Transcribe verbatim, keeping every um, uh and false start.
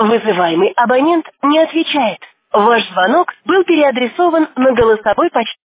Вызываемый абонент не отвечает. Ваш звонок был переадресован на голосовой почтовый